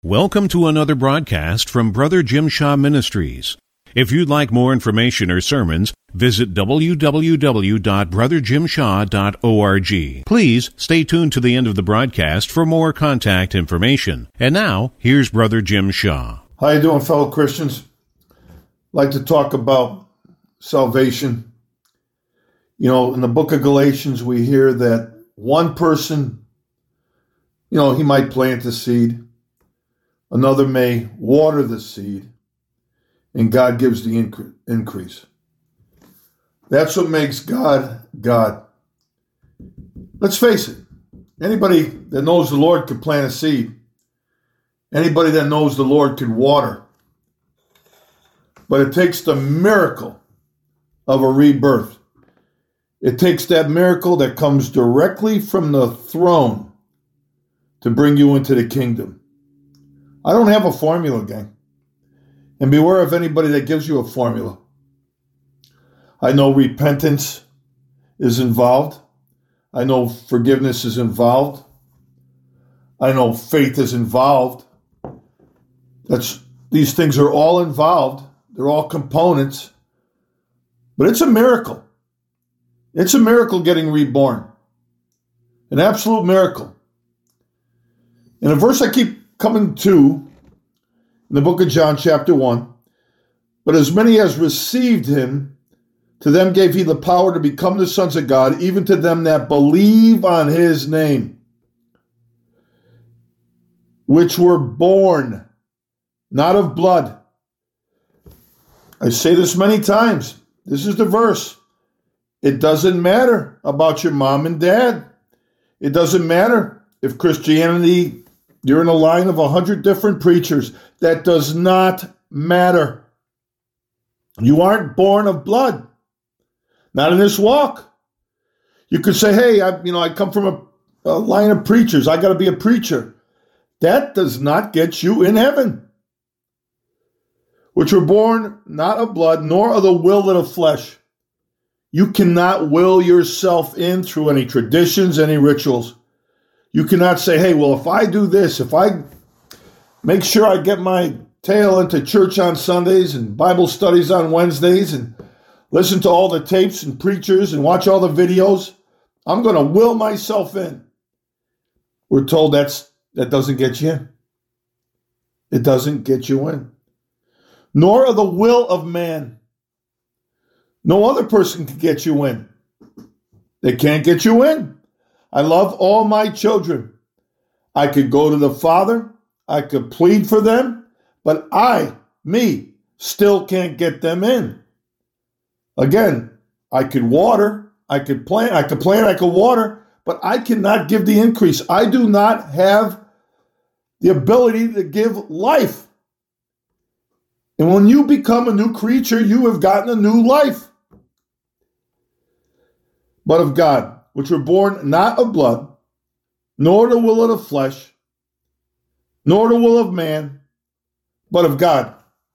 Welcome to another broadcast from Brother Jim Shaw Ministries. If you'd like more information or sermons, visit www.brotherjimshaw.org. Please stay tuned to the end of the broadcast for more contact information. And now, here's Brother Jim Shaw. How you doing, fellow Christians? I'd like to talk about salvation. You know, in the book of Galatians, we hear that one person, he might plant the seed. Another may water the seed, and God gives the increase. That's what makes God, God. Let's face it. Anybody that knows the Lord could plant a seed. Anybody that knows the Lord could water. But it takes the miracle of a rebirth. It takes that miracle that comes directly from the throne to bring you into the kingdom. I don't have a formula, gang. And beware of anybody that gives you a formula. I know repentance is involved. I know forgiveness is involved. I know faith is involved. These things are all involved. They're all components. But it's a miracle. It's a miracle getting reborn. An absolute miracle. In a verse I keep coming to in the book of John, chapter 1, but as many as received him, to them gave he the power to become the sons of God, even to them that believe on his name, which were born, not of blood. I say this many times. This is the verse. It doesn't matter about your mom and dad. It doesn't matter if Christianity, you're in a line of 100 different preachers. That does not matter. You aren't born of blood. Not in this walk. You could say, hey, I come from a line of preachers. I got to be a preacher. That does not get you in heaven. Which were born not of blood, nor of the will of the flesh. You cannot will yourself in through any traditions, any rituals. You cannot say, hey, well, if I do this, if I make sure I get my tail into church on Sundays and Bible studies on Wednesdays and listen to all the tapes and preachers and watch all the videos, I'm going to will myself in. We're told that doesn't get you in. It doesn't get you in. Nor of the will of man. No other person can get you in. They can't get you in. I love all my children. I could go to the Father. I could plead for them. But me, still can't get them in. Again, I could water. I could plant. I could water. But I cannot give the increase. I do not have the ability to give life. And when you become a new creature, you have gotten a new life. But of God, which were born not of blood, nor the will of the flesh, nor the will of man, but of God.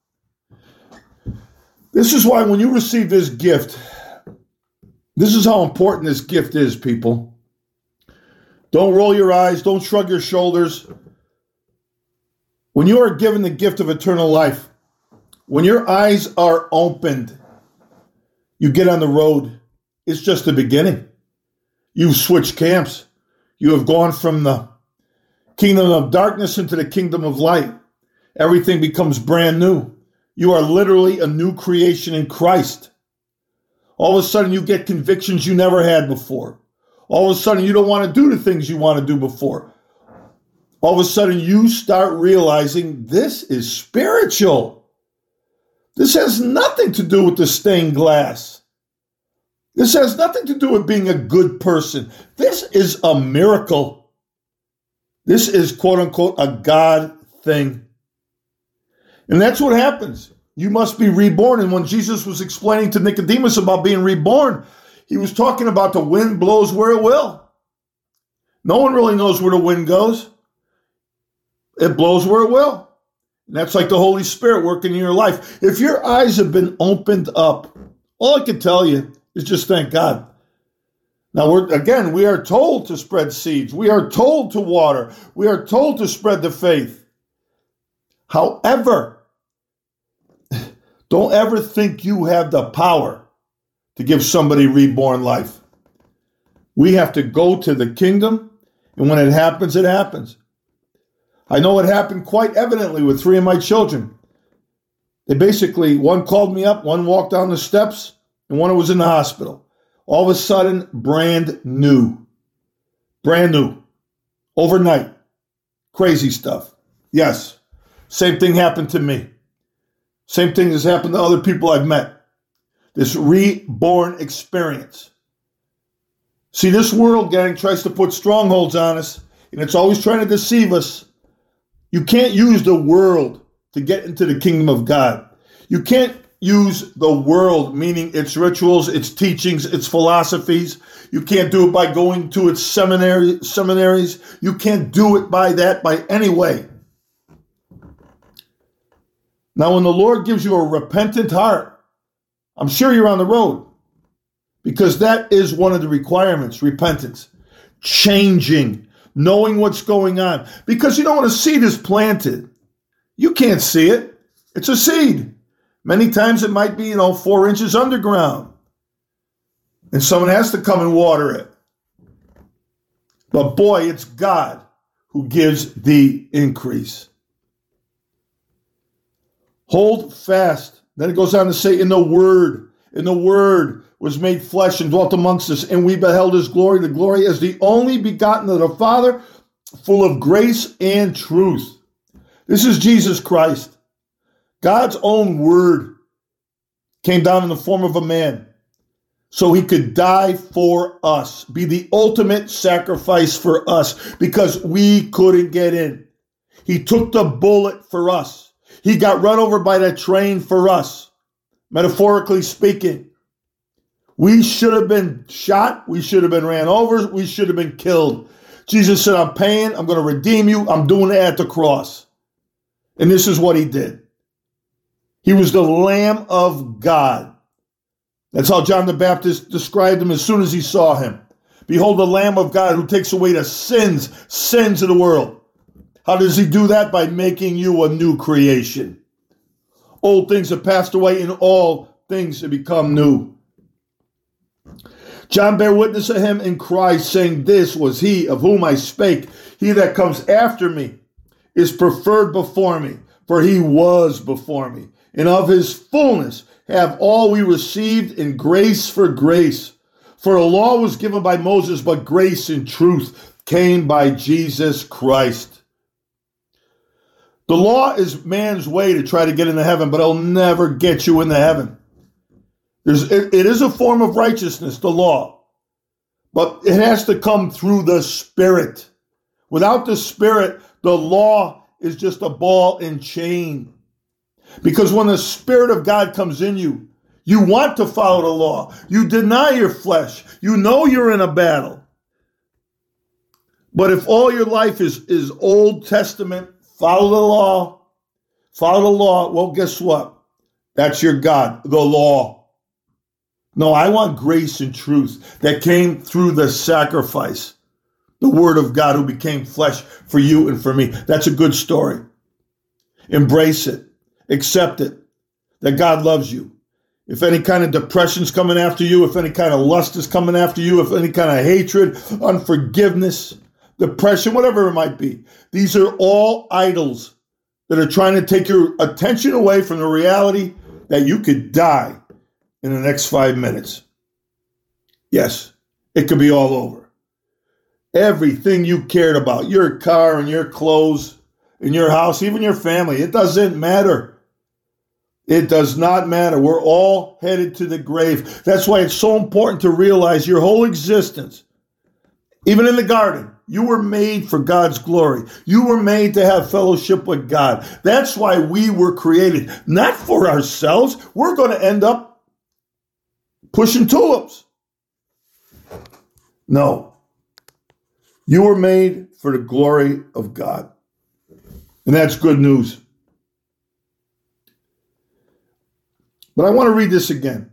This is why when you receive this gift, this is how important this gift is, people. Don't roll your eyes, don't shrug your shoulders. When you are given the gift of eternal life, when your eyes are opened, you get on the road. It's just the beginning. You've switched camps. You have gone from the kingdom of darkness into the kingdom of light. Everything becomes brand new. You are literally a new creation in Christ. All of a sudden you get convictions you never had before. All of a sudden you don't want to do the things you want to do before. All of a sudden you start realizing this is spiritual. This has nothing to do with the stained glass. This has nothing to do with being a good person. This is a miracle. This is, quote unquote, a God thing. And that's what happens. You must be reborn. And when Jesus was explaining to Nicodemus about being reborn, he was talking about the wind blows where it will. No one really knows where the wind goes. It blows where it will. And that's like the Holy Spirit working in your life. If your eyes have been opened up, all I can tell you is just thank God. Now, we are told to spread seeds. We are told to water. We are told to spread the faith. However, don't ever think you have the power to give somebody reborn life. We have to go to the kingdom, and when it happens, it happens. I know it happened quite evidently with 3 of my children. They basically, one called me up, one walked down the steps, and one was in the hospital. All of a sudden, brand new. Brand new. Overnight. Crazy stuff. Yes. Same thing happened to me. Same thing has happened to other people I've met. This reborn experience. See, this world, gang, tries to put strongholds on us, and it's always trying to deceive us. You can't use the world to get into the kingdom of God. You can't use the world, meaning its rituals, its teachings, its philosophies. You can't do it by going to its seminaries. You can't do it by any way. Now, when the Lord gives you a repentant heart, I'm sure you're on the road, because that is one of the requirements, repentance, changing, knowing what's going on. Because you know when a seed is planted, you can't see it. It's a seed. Many times it might be, 4 inches underground. And someone has to come and water it. But boy, it's God who gives the increase. Hold fast. Then it goes on to say, in the Word was made flesh and dwelt amongst us, and we beheld his glory, the glory as the only begotten of the Father, full of grace and truth. This is Jesus Christ. God's own Word came down in the form of a man so he could die for us, be the ultimate sacrifice for us, because we couldn't get in. He took the bullet for us. He got run over by that train for us, metaphorically speaking. We should have been shot. We should have been ran over. We should have been killed. Jesus said, I'm paying. I'm going to redeem you. I'm doing it at the cross. And this is what he did. He was the Lamb of God. That's how John the Baptist described him as soon as he saw him. Behold, the Lamb of God who takes away the sins of the world. How does he do that? By making you a new creation. Old things have passed away and all things have become new. John bare witness of him in Christ, saying, this was he of whom I spake. He that comes after me is preferred before me, for he was before me. And of his fullness have all we received in grace for grace. For the law was given by Moses, but grace and truth came by Jesus Christ. The law is man's way to try to get into heaven, but it'll never get you into heaven. It is a form of righteousness, the law, but it has to come through the Spirit. Without the Spirit, the law is just a ball and chain. Because when the Spirit of God comes in you, you want to follow the law. You deny your flesh. You know you're in a battle. But if all your life is Old Testament, follow the law, well, guess what? That's your God, the law. No, I want grace and truth that came through the sacrifice, the Word of God who became flesh for you and for me. That's a good story. Embrace it. Accept it, that God loves you. If any kind of depression's coming after you, if any kind of lust is coming after you, if any kind of hatred, unforgiveness, depression, whatever it might be, these are all idols that are trying to take your attention away from the reality that you could die in the next 5 minutes. Yes, it could be all over. Everything you cared about, your car and your clothes and your house, even your family, it doesn't matter. It does not matter. We're all headed to the grave. That's why it's so important to realize your whole existence, even in the garden, you were made for God's glory. You were made to have fellowship with God. That's why we were created, not for ourselves. We're going to end up pushing tulips. No. You were made for the glory of God. And that's good news. But I want to read this again.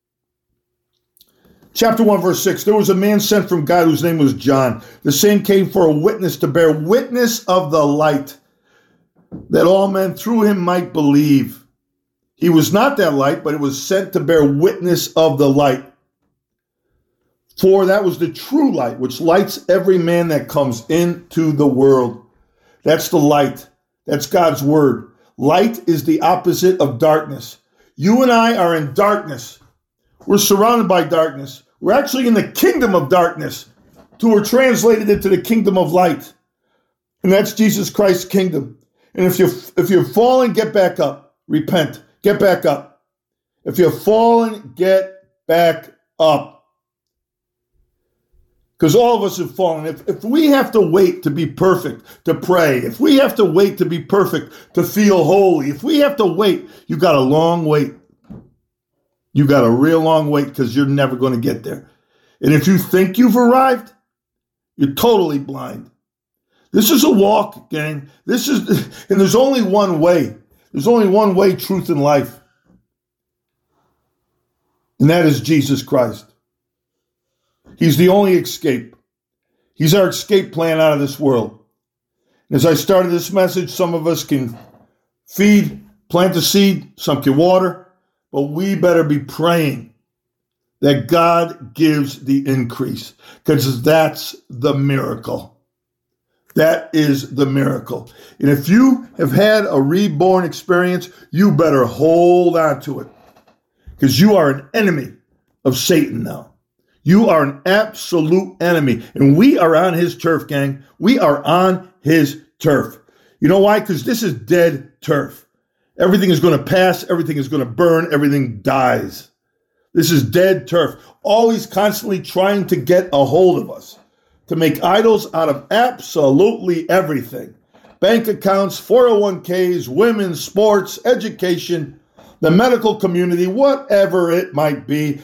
Chapter 1, verse 6. There was a man sent from God whose name was John. The same came for a witness to bear witness of the light. that all men through him might believe. He was not that light, but it was sent to bear witness of the light. For that was the true light, which lights every man that comes into the world. That's the light. That's God's word. Light is the opposite of darkness. You and I are in darkness. We're surrounded by darkness. We're actually in the kingdom of darkness. We're translated into the kingdom of light. And that's Jesus Christ's kingdom. And if you're fallen, get back up. Repent. Get back up. If you're fallen, get back up. Because all of us have fallen. If we have to wait to be perfect to pray, if we have to wait to be perfect to feel holy, if we have to wait, you got a long wait. You got a real long wait because you're never going to get there. And if you think you've arrived, you're totally blind. This is a walk, gang. And there's only one way. There's only one way, truth, and life. And that is Jesus Christ. He's the only escape. He's our escape plan out of this world. And as I started this message, some of us can feed, plant the seed, some can water, but we better be praying that God gives the increase, because that's the miracle. That is the miracle. And if you have had a reborn experience, you better hold on to it, because you are an enemy of Satan now. You are an absolute enemy. And we are on his turf, gang. We are on his turf. You know why? Because this is dead turf. Everything is going to pass. Everything is going to burn. Everything dies. This is dead turf. Always constantly trying to get a hold of us, to make idols out of absolutely everything. Bank accounts, 401ks, women's sports, education, the medical community, whatever it might be.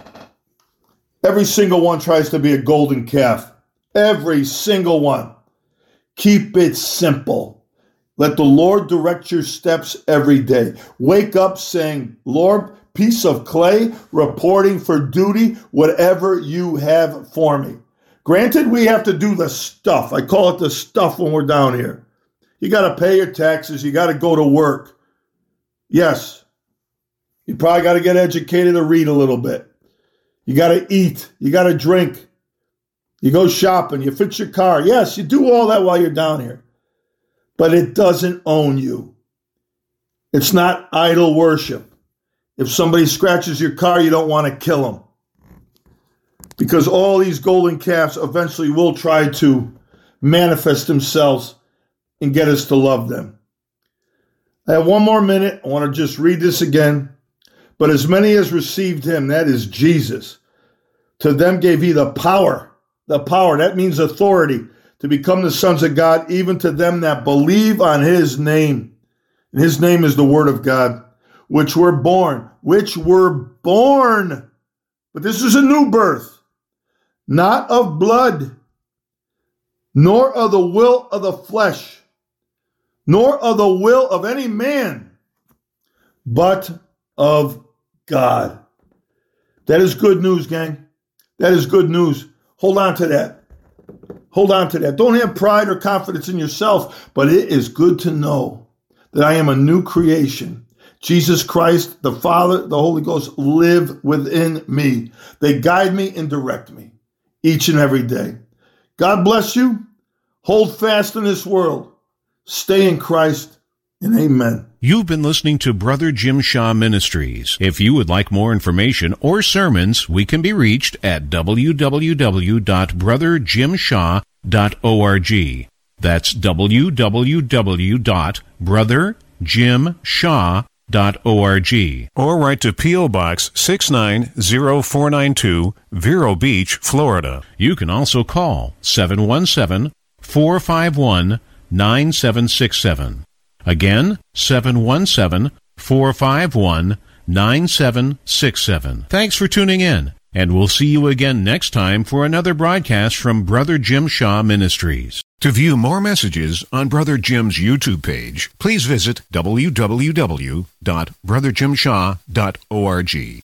Every single one tries to be a golden calf. Every single one. Keep it simple. Let the Lord direct your steps every day. Wake up saying, Lord, piece of clay, reporting for duty, whatever you have for me. Granted, we have to do the stuff. I call it the stuff when we're down here. You got to pay your taxes. You got to go to work. Yes. You probably got to get educated or read a little bit. You got to eat. You got to drink. You go shopping. You fix your car. Yes, you do all that while you're down here. But it doesn't own you. It's not idol worship. If somebody scratches your car, you don't want to kill them. Because all these golden calves eventually will try to manifest themselves and get us to love them. I have one more minute. I want to just read this again. But as many as received him, that is Jesus, to them gave he the power. The power, that means authority, to become the sons of God, even to them that believe on his name. And his name is the word of God, which were born. But this is a new birth, not of blood, nor of the will of the flesh, nor of the will of any man, but of God. That is good news, gang. That is good news. Hold on to that. Hold on to that. Don't have pride or confidence in yourself, but it is good to know that I am a new creation. Jesus Christ, the Father, the Holy Ghost live within me. They guide me and direct me each and every day. God bless you. Hold fast in this world. Stay in Christ, and amen. You've been listening to Brother Jim Shaw Ministries. If you would like more information or sermons, we can be reached at www.brotherjimshaw.org. That's www.brotherjimshaw.org. Or write to P.O. Box 690-492, Vero Beach, Florida. You can also call 717-451-9767. Again, 717-451-9767. Thanks for tuning in, and we'll see you again next time for another broadcast from Brother Jim Shaw Ministries. To view more messages on Brother Jim's YouTube page, please visit www.brotherjimshaw.org.